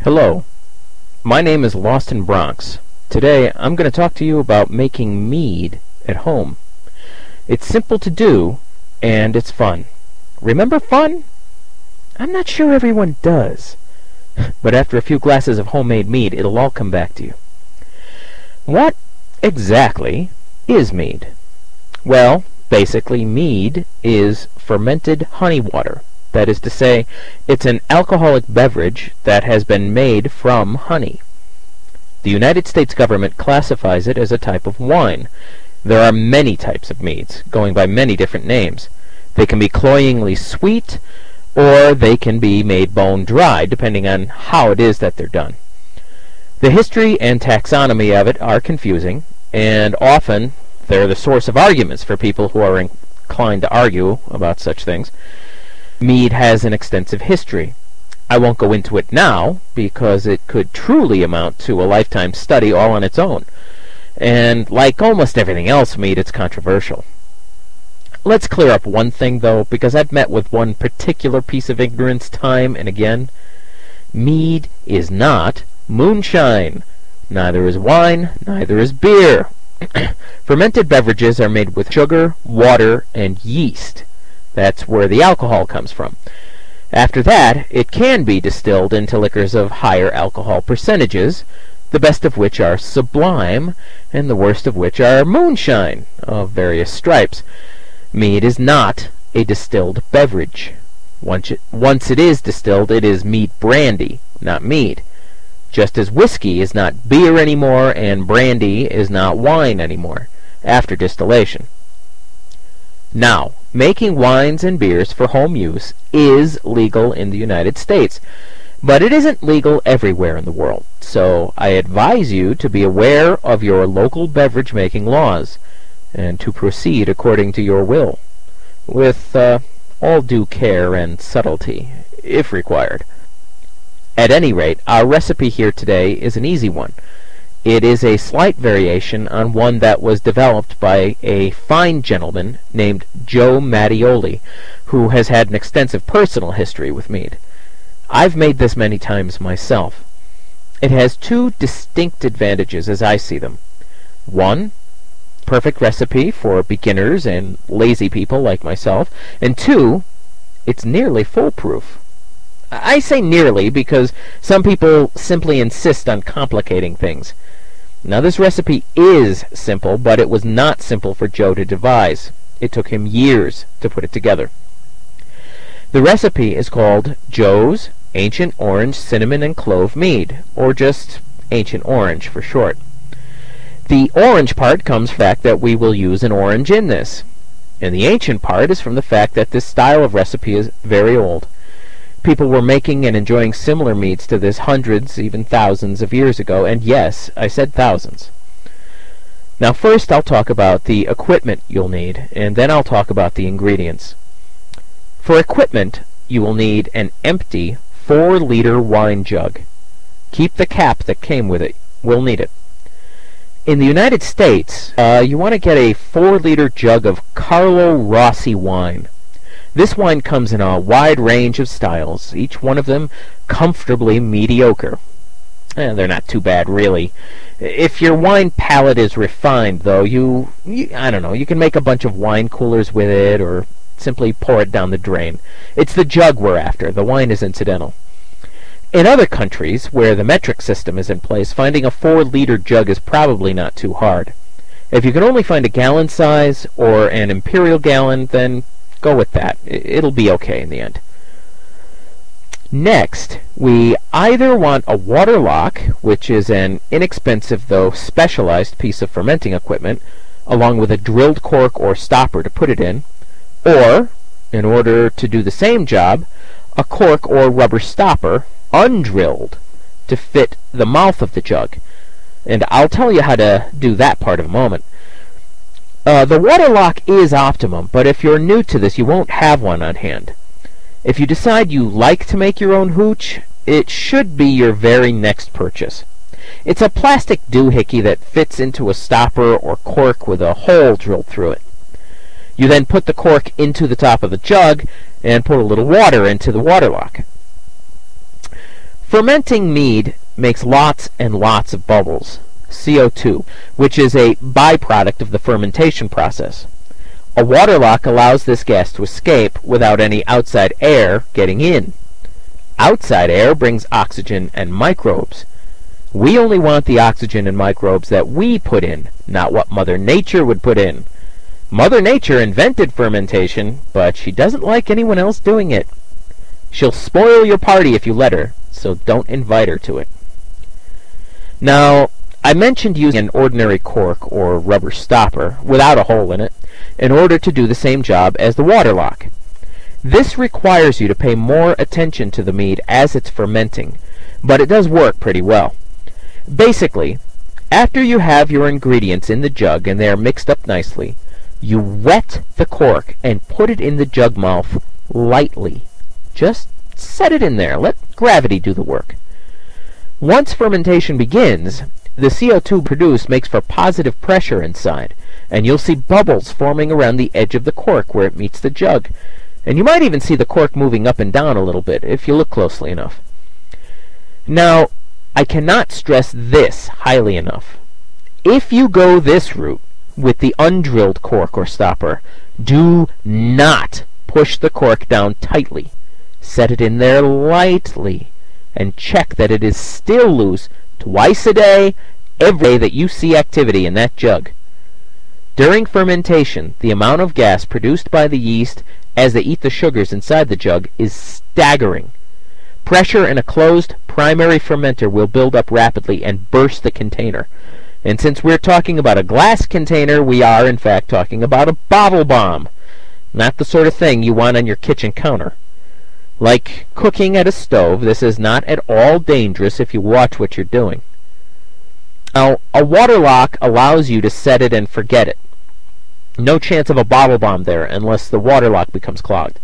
Hello, my name is Lost in Bronx. Today I'm going to talk to you about making mead at home. It's simple to do, and it's fun. Remember fun? I'm not sure everyone does, but after a few glasses of homemade mead, it'll all come back to you. What exactly is mead? Well, basically mead is fermented honey water. That is to say, it's an alcoholic beverage that has been made from honey. The United States government classifies it as a type of wine. There are many types of meads, going by many different names. They can be cloyingly sweet, or they can be made bone dry, depending on how it is that they're done. The history and taxonomy of it are confusing, and often they're the source of arguments for people who are inclined to argue about such things. Mead has an extensive history. I won't go into it now, because it could truly amount to a lifetime study all on its own. And like almost everything else mead, it's controversial. Let's clear up one thing, though, because I've met with one particular piece of ignorance time and again. Mead is not moonshine. Neither is wine, neither is beer. Fermented beverages are made with sugar, water, and yeast. That's where the alcohol comes from. After that, it can be distilled into liquors of higher alcohol percentages, the best of which are sublime, and the worst of which are moonshine, of various stripes. Mead is not a distilled beverage. Once it is distilled, it is mead brandy, not mead. Just as whiskey is not beer anymore, and brandy is not wine anymore, after distillation. Now, making wines and beers for home use is legal in the United States, but it isn't legal everywhere in the world. So I advise you to be aware of your local beverage making laws, and to proceed according to your will, with all due care and subtlety, if required. At any rate, our recipe here today is an easy one. It is a slight variation on one that was developed by a fine gentleman named Joe Mattioli, who has had an extensive personal history with mead. I've made this many times myself. It has two distinct advantages as I see them. One, perfect recipe for beginners and lazy people like myself. And two, it's nearly foolproof. I say nearly because some people simply insist on complicating things. Now, this recipe is simple, but it was not simple for Joe to devise. It took him years to put it together. The recipe is called Joe's Ancient Orange Cinnamon and Clove Mead, or just Ancient Orange for short. The orange part comes from the fact that we will use an orange in this, and the ancient part is from the fact that this style of recipe is very old. People were making and enjoying similar meads to this hundreds, even thousands of years ago, and yes, I said thousands. Now first I'll talk about the equipment you'll need, and then I'll talk about the ingredients. For equipment, you will need an empty 4-liter wine jug. Keep the cap that came with it. We'll need it. In the United States, you want to get a 4-liter jug of Carlo Rossi wine. This wine comes in a wide range of styles, each one of them comfortably mediocre. They're not too bad, really. If your wine palate is refined, though, I don't know, you can make a bunch of wine coolers with it, or simply pour it down the drain. It's the jug we're after. The wine is incidental. In other countries, where the metric system is in place, finding a 4-liter jug is probably not too hard. If you can only find a gallon size, or an imperial gallon, then go with that. It'll be okay in the end. Next, we either want a water lock, which is an inexpensive though specialized piece of fermenting equipment, along with a drilled cork or stopper to put it in, or, in order to do the same job, a cork or rubber stopper, undrilled, to fit the mouth of the jug. And I'll tell you how to do that part in a moment. The water lock is optimum, but if you're new to this, you won't have one on hand. If you decide you like to make your own hooch, it should be your very next purchase. It's a plastic doohickey that fits into a stopper or cork with a hole drilled through it. You then put the cork into the top of the jug and put a little water into the water lock. Fermenting mead makes lots and lots of bubbles, CO2, which is a byproduct of the fermentation process. A waterlock allows this gas to escape without any outside air getting in. Outside air brings oxygen and microbes. We only want the oxygen and microbes that we put in, not what Mother Nature would put in. Mother Nature invented fermentation, but she doesn't like anyone else doing it. She'll spoil your party if you let her, so don't invite her to it. Now, I mentioned using an ordinary cork or rubber stopper without a hole in it in order to do the same job as the waterlock. This requires you to pay more attention to the mead as it's fermenting, but it does work pretty well. Basically, after you have your ingredients in the jug and they are mixed up nicely, you wet the cork and put it in the jug mouth lightly. Just set it in there. Let gravity do the work. Once fermentation begins, the CO2 produced makes for positive pressure inside, and you'll see bubbles forming around the edge of the cork where it meets the jug. And you might even see the cork moving up and down a little bit if you look closely enough. Now, I cannot stress this highly enough. If you go this route with the undrilled cork or stopper, do not push the cork down tightly. Set it in there lightly and check that it is still loose twice a day, every day that you see activity in that jug. During fermentation, the amount of gas produced by the yeast as they eat the sugars inside the jug is staggering. Pressure in a closed primary fermenter will build up rapidly and burst the container. And since we're talking about a glass container, we are in fact talking about a bottle bomb. Not the sort of thing you want on your kitchen counter. Like cooking at a stove, this is not at all dangerous if you watch what you're doing. Now, a waterlock allows you to set it and forget it. No chance of a bottle bomb there unless the waterlock becomes clogged.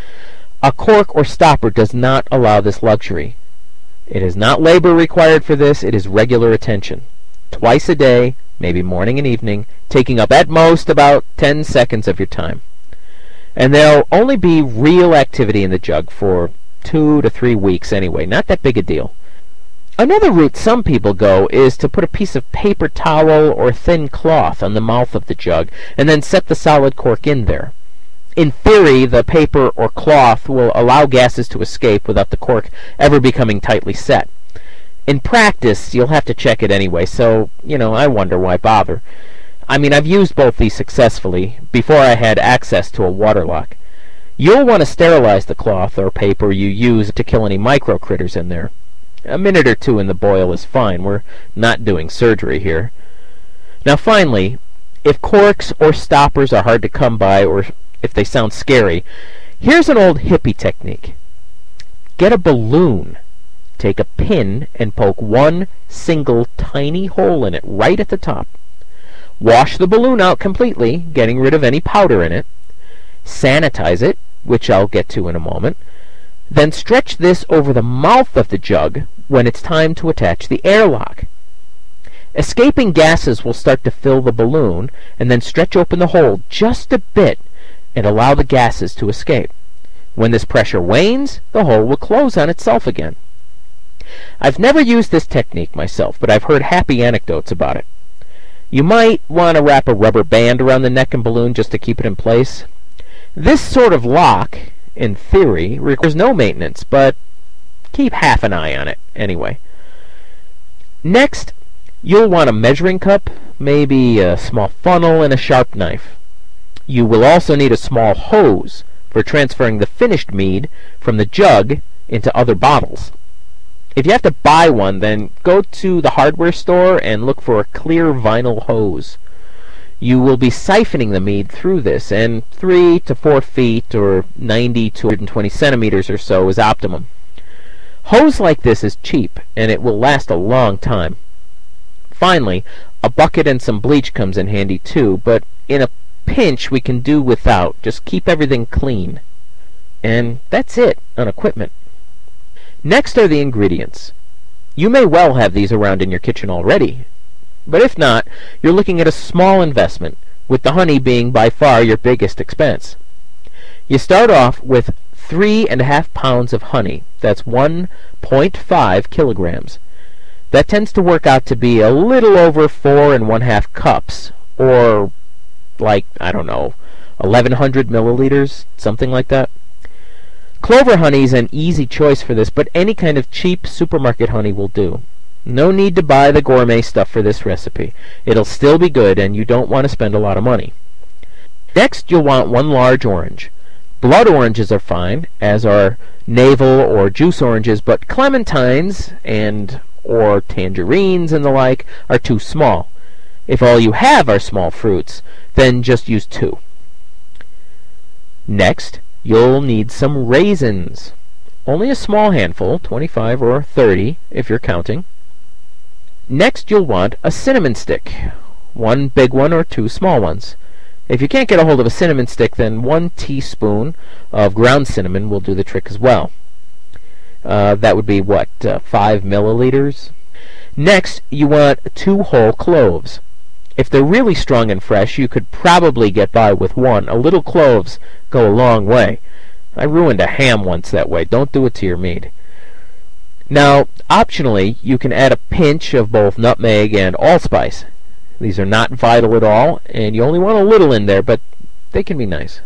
A cork or stopper does not allow this luxury. It is not labor required for this, it is regular attention. Twice a day, maybe morning and evening, taking up at most about 10 seconds of your time. And there'll only be real activity in the jug for 2 to 3 weeks anyway, not that big a deal. Another route some people go is to put a piece of paper towel or thin cloth on the mouth of the jug and then set the solid cork in there. In theory, the paper or cloth will allow gases to escape without the cork ever becoming tightly set. In practice, you'll have to check it anyway, so, I wonder why bother. I mean, I've used both these successfully before I had access to a waterlock. You'll want to sterilize the cloth or paper you use to kill any micro critters in there. A minute or 2 in the boil is fine. We're not doing surgery here. Now finally, if corks or stoppers are hard to come by or if they sound scary, here's an old hippie technique. Get a balloon. Take a pin and poke one single tiny hole in it right at the top. Wash the balloon out completely, getting rid of any powder in it. Sanitize it, which I'll get to in a moment. Then stretch this over the mouth of the jug when it's time to attach the airlock. Escaping gases will start to fill the balloon, and then stretch open the hole just a bit and allow the gases to escape. When this pressure wanes, the hole will close on itself again. I've never used this technique myself, but I've heard happy anecdotes about it. You might want to wrap a rubber band around the neck and balloon just to keep it in place. This sort of lock, in theory, requires no maintenance, but keep half an eye on it anyway. Next, you'll want a measuring cup, maybe a small funnel, and a sharp knife. You will also need a small hose for transferring the finished mead from the jug into other bottles. If you have to buy one, then go to the hardware store and look for a clear vinyl hose. You will be siphoning the mead through this, and 3 to 4 feet or 90 to 120 centimeters or so is optimum. Hose like this is cheap, and it will last a long time. Finally, a bucket and some bleach comes in handy too, but in a pinch we can do without. Just keep everything clean. And that's it on equipment. Next are the ingredients. You may well have these around in your kitchen already, but if not, you're looking at a small investment, with the honey being by far your biggest expense. You start off with 3.5 pounds of honey. That's 1.5 kilograms. That tends to work out to be a little over 4.5 cups, or like, I don't know, 1,100 milliliters, something like that. Clover honey is an easy choice for this, but any kind of cheap supermarket honey will do. No need to buy the gourmet stuff for this recipe. It'll still be good, and you don't want to spend a lot of money. Next, you'll want 1 large orange. Blood oranges are fine, as are navel or juice oranges, but clementines and or tangerines and the like are too small. If all you have are small fruits, then just use 2. Next, you'll need some raisins. Only a small handful, 25 or 30 if you're counting. Next, you'll want a cinnamon stick. 1 big one or 2 small ones. If you can't get a hold of a cinnamon stick, then 1 teaspoon of ground cinnamon will do the trick as well. That would be, 5 milliliters? Next, you want 2 whole cloves. If they're really strong and fresh, you could probably get by with 1. A little cloves go a long way. I ruined a ham once that way. Don't do it to your meat. Now, optionally, you can add a pinch of both nutmeg and allspice. These are not vital at all, and you only want a little in there, but they can be nice.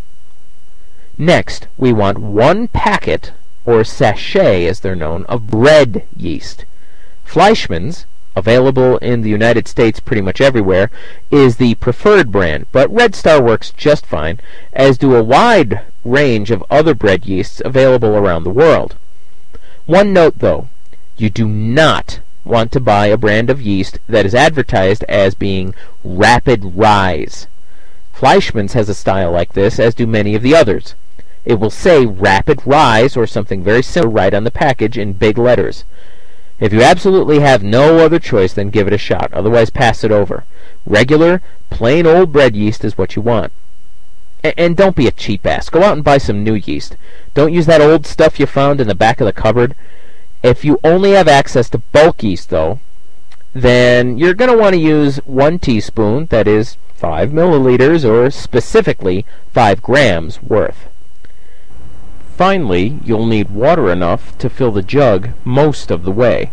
Next, we want 1 packet, or sachet as they're known, of bread yeast. Fleischmann's, available in the United States pretty much everywhere, is the preferred brand, but Red Star works just fine, as do a wide range of other bread yeasts available around the world. One note, though, you do not want to buy a brand of yeast that is advertised as being rapid rise. Fleischmann's has a style like this, as do many of the others. It will say rapid rise or something very similar right on the package in big letters. If you absolutely have no other choice, then give it a shot. Otherwise, pass it over. Regular, plain old bread yeast is what you want. And don't be a cheap ass. Go out and buy some new yeast. Don't use that old stuff you found in the back of the cupboard. If you only have access to bulk yeast, though, then you're going to want to use 1 teaspoon, that is 5 milliliters, or specifically 5 grams worth. Finally, you'll need water enough to fill the jug most of the way.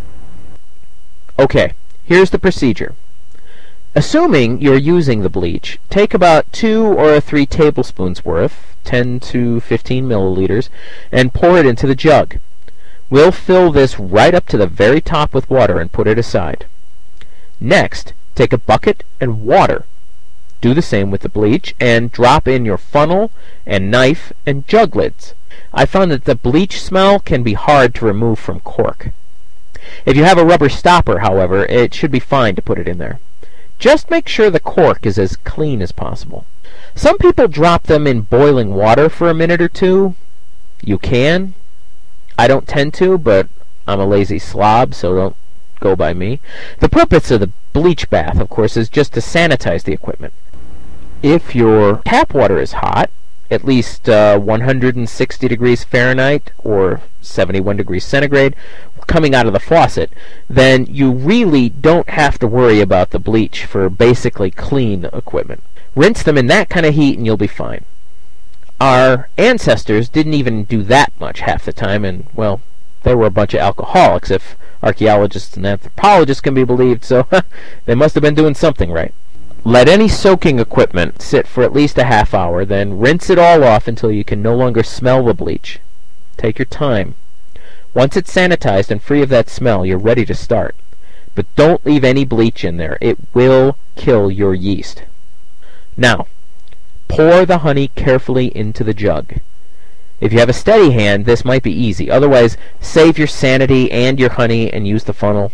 Okay, here's the procedure. Assuming you're using the bleach, take about 2 or 3 tablespoons worth, 10 to 15 milliliters, and pour it into the jug. We'll fill this right up to the very top with water and put it aside. Next, take a bucket and water. Do the same with the bleach, and drop in your funnel and knife and jug lids. I found that the bleach smell can be hard to remove from cork. If you have a rubber stopper, however, it should be fine to put it in there. Just make sure the cork is as clean as possible. Some people drop them in boiling water for a minute or 2. You can. I don't tend to, but I'm a lazy slob, so don't go by me. The purpose of the bleach bath, of course, is just to sanitize the equipment. If your tap water is hot, at least 160 degrees Fahrenheit or 71 degrees centigrade, coming out of the faucet, then you really don't have to worry about the bleach for basically clean equipment. Rinse them in that kind of heat and you'll be fine. Our ancestors didn't even do that much half the time, and, well, they were a bunch of alcoholics, if archaeologists and anthropologists can be believed, so they must have been doing something right. Let any soaking equipment sit for at least a half hour, then rinse it all off until you can no longer smell the bleach. Take your time. Once it's sanitized and free of that smell, you're ready to start. But don't leave any bleach in there. It will kill your yeast. Now, pour the honey carefully into the jug. If you have a steady hand, this might be easy. Otherwise, save your sanity and your honey and use the funnel.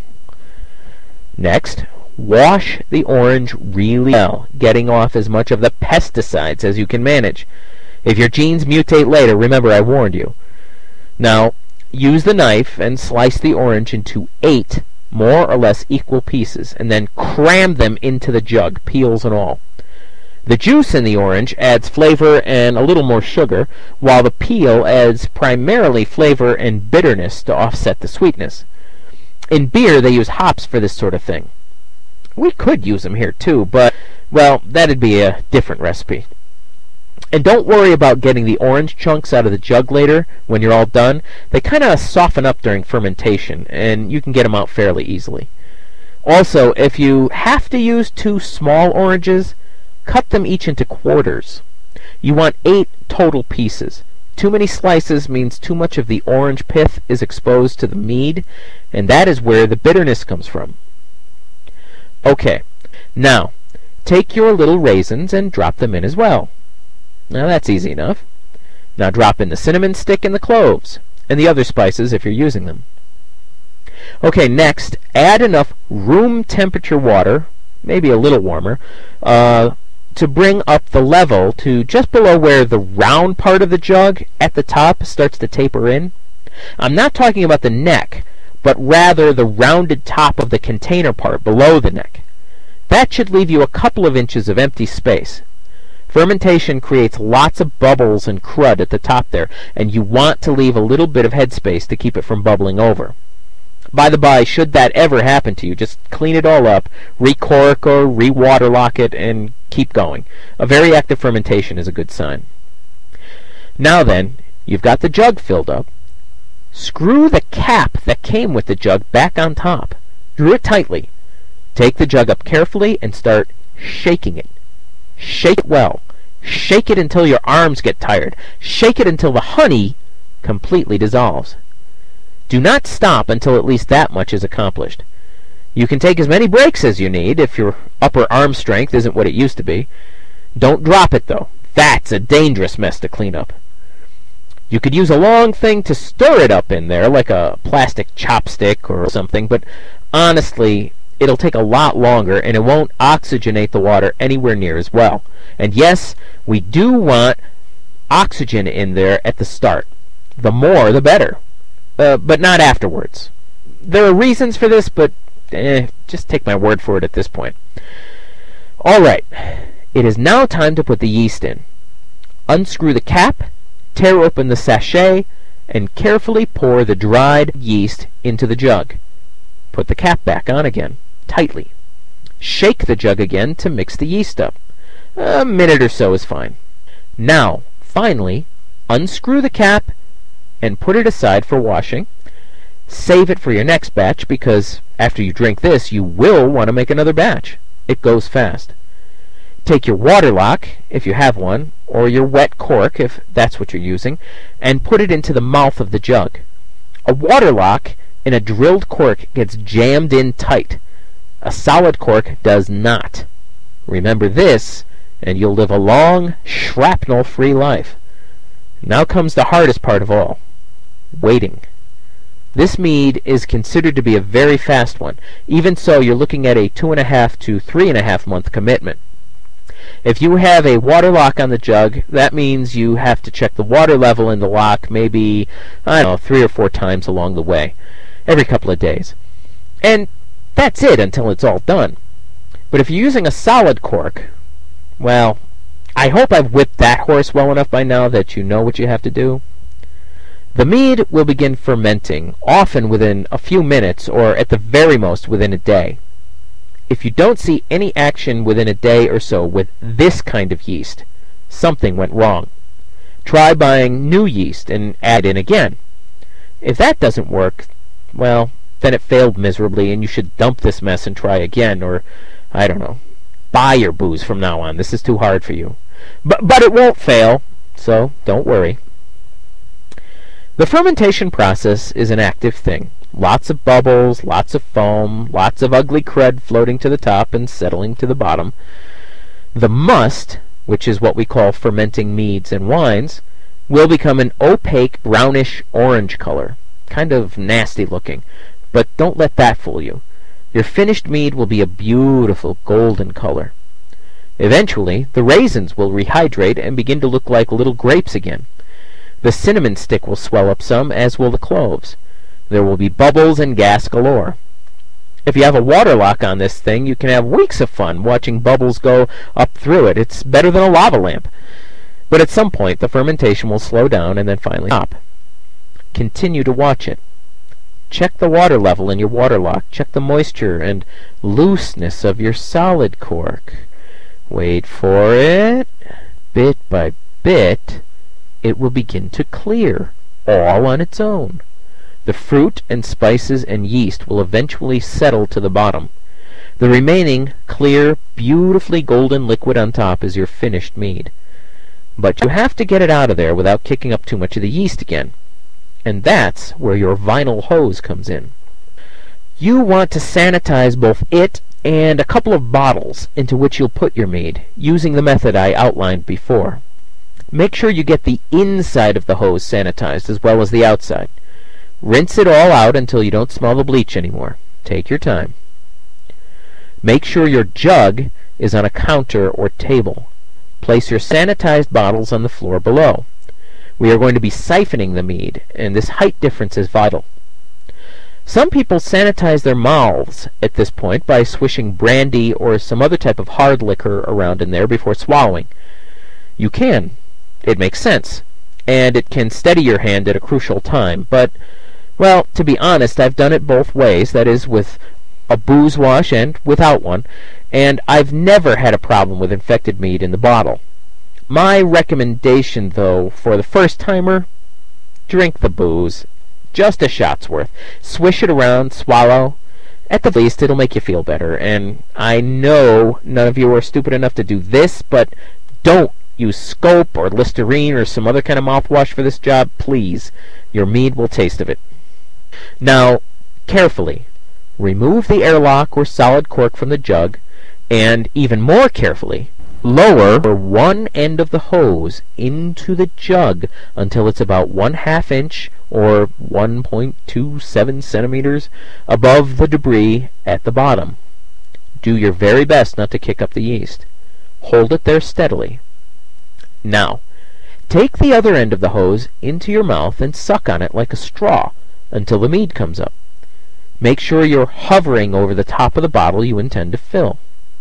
Next, wash the orange really well, getting off as much of the pesticides as you can manage. If your genes mutate later, remember I warned you. Now, use the knife and slice the orange into 8 more or less equal pieces, and then cram them into the jug, peels and all. The juice in the orange adds flavor and a little more sugar, while the peel adds primarily flavor and bitterness to offset the sweetness. In beer, they use hops for this sort of thing. We could use them here too, but, well, that'd be a different recipe. And don't worry about getting the orange chunks out of the jug later when you're all done. They kind of soften up during fermentation, and you can get them out fairly easily. Also, if you have to use 2 small oranges, cut them each into quarters. You want 8 total pieces. Too many slices means too much of the orange pith is exposed to the mead, and that is where the bitterness comes from. Okay, now take your little raisins and drop them in as well. Now that's easy enough. Now drop in the cinnamon stick and the cloves, and the other spices if you're using them. Okay, next, add enough room temperature water, maybe a little warmer, to bring up the level to just below where the round part of the jug at the top starts to taper in. I'm not talking about the neck, but rather the rounded top of the container part below the neck. That should leave you a couple of inches of empty space. Fermentation creates lots of bubbles and crud at the top there, and you want to leave a little bit of headspace to keep it from bubbling over. By the by, should that ever happen to you, just clean it all up, recork or re-waterlock it, and keep going. A very active fermentation is a good sign. Now then, you've got the jug filled up. Screw the cap that came with the jug back on top. Screw it tightly. Take the jug up carefully and start shaking it. Shake it well. Shake it until your arms get tired. Shake it until the honey completely dissolves. Do not stop until at least that much is accomplished. You can take as many breaks as you need if your upper arm strength isn't what it used to be. Don't drop it, though. That's a dangerous mess to clean up. You could use a long thing to stir it up in there, like a plastic chopstick or something, but honestly, it'll take a lot longer, and it won't oxygenate the water anywhere near as well. And yes, we do want oxygen in there at the start. The more, the better. But not afterwards. There are reasons for this, but just take my word for it at this point. Alright, it is now time to put the yeast in. Unscrew the cap, tear open the sachet, and carefully pour the dried yeast into the jug. Put the cap back on again, tightly. Shake the jug again to mix the yeast up. A minute or so is fine. Now, finally, unscrew the cap and put it aside for washing. Save it for your next batch, because after you drink this, you will want to make another batch. It goes fast. Take your water lock, if you have one, or your wet cork, if that's what you're using, and put it into the mouth of the jug. A water lock in a drilled cork gets jammed in tight. A solid cork does not. Remember this, and you'll live a long, shrapnel-free life. Now comes the hardest part of all. Waiting. This mead is considered to be a very fast one. Even so, you're looking at a 2.5 to 3.5 month commitment. If you have a water lock on the jug, that means you have to check the water level in the lock maybe, 3 or 4 times along the way, every couple of days. And that's it until it's all done. But if you're using a solid cork, well, I hope I've whipped that horse well enough by now that you know what you have to do. The mead will begin fermenting, often within a few minutes, or at the very most within a day. If you don't see any action within a day or so with this kind of yeast, something went wrong. Try buying new yeast and add in again. If that doesn't work, well, then it failed miserably, and you should dump this mess and try again, or, I don't know, buy your booze from now on. This is too hard for you. But it won't fail, so don't worry. The fermentation process is an active thing. Lots of bubbles, lots of foam, lots of ugly crud floating to the top and settling to the bottom. The must, which is what we call fermenting meads and wines, will become an opaque brownish orange color. Kind of nasty looking, but don't let that fool you. Your finished mead will be a beautiful golden color. Eventually, the raisins will rehydrate and begin to look like little grapes again. The cinnamon stick will swell up some, as will the cloves. There will be bubbles and gas galore. If you have a water lock on this thing, you can have weeks of fun watching bubbles go up through it. It's better than a lava lamp. But at some point, the fermentation will slow down and then finally stop. Continue to watch it. Check the water level in your water lock. Check the moisture and looseness of your solid cork. Wait for it. Bit by bit, it will begin to clear, all on its own. The fruit and spices and yeast will eventually settle to the bottom. The remaining clear, beautifully golden liquid on top is your finished mead. But you have to get it out of there without kicking up too much of the yeast again. And that's where your vinyl hose comes in. You want to sanitize both it and a couple of bottles into which you'll put your mead, using the method I outlined before. Make sure you get the inside of the hose sanitized as well as the outside. Rinse it all out until you don't smell the bleach anymore. Take your time. Make sure your jug is on a counter or table. Place your sanitized bottles on the floor below. We are going to be siphoning the mead, and this height difference is vital. Some people sanitize their mouths at this point by swishing brandy or some other type of hard liquor around in there before swallowing. You can. It makes sense. And it can steady your hand at a crucial time. But, well, to be honest, I've done it both ways, that is, with a booze wash and without one, and I've never had a problem with infected mead in the bottle. My recommendation, though, for the first-timer, drink the booze. Just a shot's worth. Swish it around, swallow. At the least, it'll make you feel better. And I know none of you are stupid enough to do this, but don't use Scope or Listerine or some other kind of mouthwash for this job, please. Your mead will taste of it. Now, carefully, remove the airlock or solid cork from the jug, and even more carefully, lower one end of the hose into the jug until it's about 1/2 inch or 1.27 centimeters above the debris at the bottom. Do your very best not to kick up the yeast. Hold it there steadily. Now, take the other end of the hose into your mouth and suck on it like a straw until the mead comes up. Make sure you're hovering over the top of the bottle you intend to fill.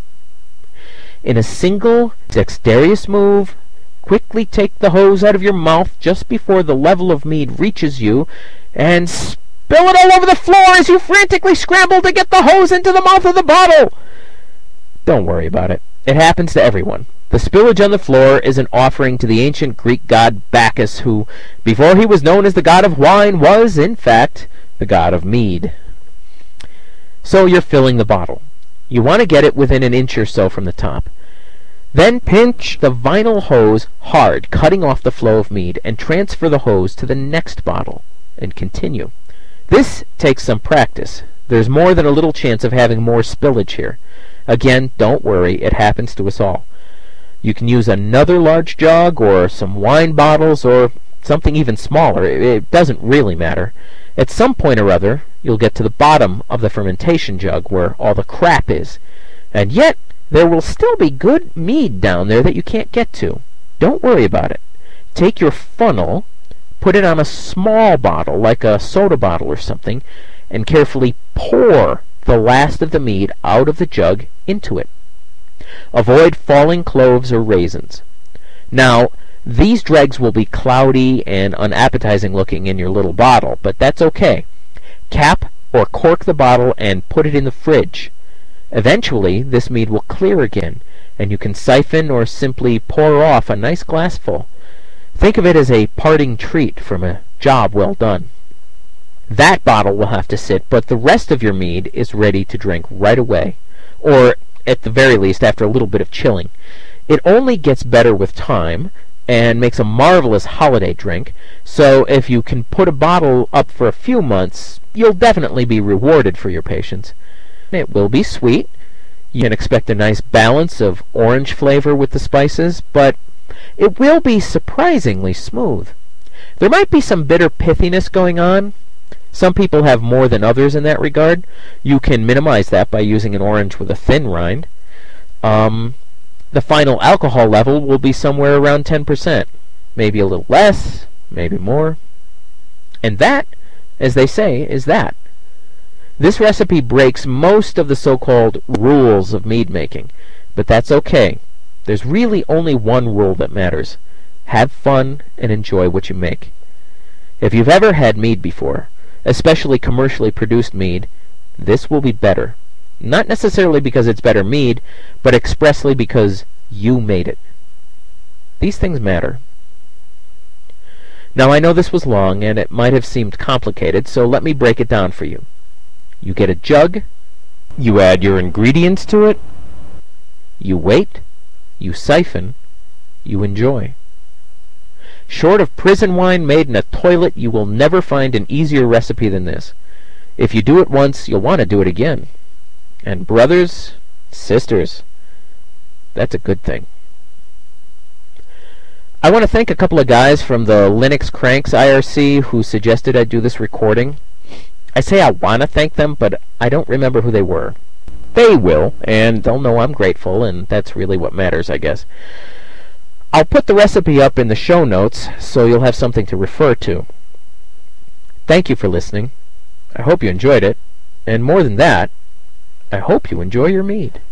In a single, dexterous move, quickly take the hose out of your mouth just before the level of mead reaches you, and spill it all over the floor as you frantically scramble to get the hose into the mouth of the bottle. Don't worry about it. It happens to everyone. The spillage on the floor is an offering to the ancient Greek god Bacchus, who, before he was known as the god of wine, was, in fact, the god of mead. So you're filling the bottle. You want to get it within an inch or so from the top. Then pinch the vinyl hose hard, cutting off the flow of mead, and transfer the hose to the next bottle, and continue. This takes some practice. There's more than a little chance of having more spillage here. Again, don't worry, it happens to us all. You can use another large jug, or some wine bottles, or something even smaller. It doesn't really matter. At some point or other, you'll get to the bottom of the fermentation jug, where all the crap is. And yet, there will still be good mead down there that you can't get to. Don't worry about it. Take your funnel, put it on a small bottle, like a soda bottle or something, and carefully pour the last of the mead out of the jug into it. Avoid falling cloves or raisins. Now, these dregs will be cloudy and unappetizing looking in your little bottle, but that's okay. Cap or cork the bottle and put it in the fridge. Eventually, this mead will clear again, and you can siphon or simply pour off a nice glassful. Think of it as a parting treat from a job well done. That bottle will have to sit, but the rest of your mead is ready to drink right away, or at the very least after a little bit of chilling. It only gets better with time, and makes a marvelous holiday drink, so if you can put a bottle up for a few months, you'll definitely be rewarded for your patience. It will be sweet. You can expect a nice balance of orange flavor with the spices, but it will be surprisingly smooth. There might be some bitter pithiness going on. Some people have more than others in that regard. You can minimize that by using an orange with a thin rind. The final alcohol level will be somewhere around 10%. Maybe a little less, maybe more. And that, as they say, is that. This recipe breaks most of the so-called rules of mead making, but that's okay. There's really only one rule that matters. Have fun and enjoy what you make. If you've ever had mead before, especially commercially produced mead, this will be better. Not necessarily because it's better mead, but expressly because you made it. These things matter. Now, I know this was long, and it might have seemed complicated, so let me break it down for you. You get a jug, you add your ingredients to it, you wait, you siphon, you enjoy. Short of prison wine made in a toilet, you will never find an easier recipe than this. If you do it once, you'll want to do it again. And brothers, sisters, that's a good thing. I want to thank a couple of guys from the Linux Cranks IRC who suggested I do this recording. I say I want to thank them, but I don't remember who they were. They will, and they'll know I'm grateful, and that's really what matters, I guess. I'll put the recipe up in the show notes, so you'll have something to refer to. Thank you for listening. I hope you enjoyed it, and more than that, I hope you enjoy your mead.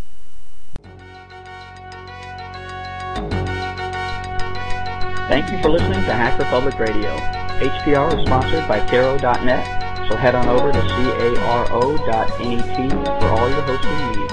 Thank you for listening to Hacker Public Radio. HPR is sponsored by Caro.net, so head on over to caro.net for all your hosting needs.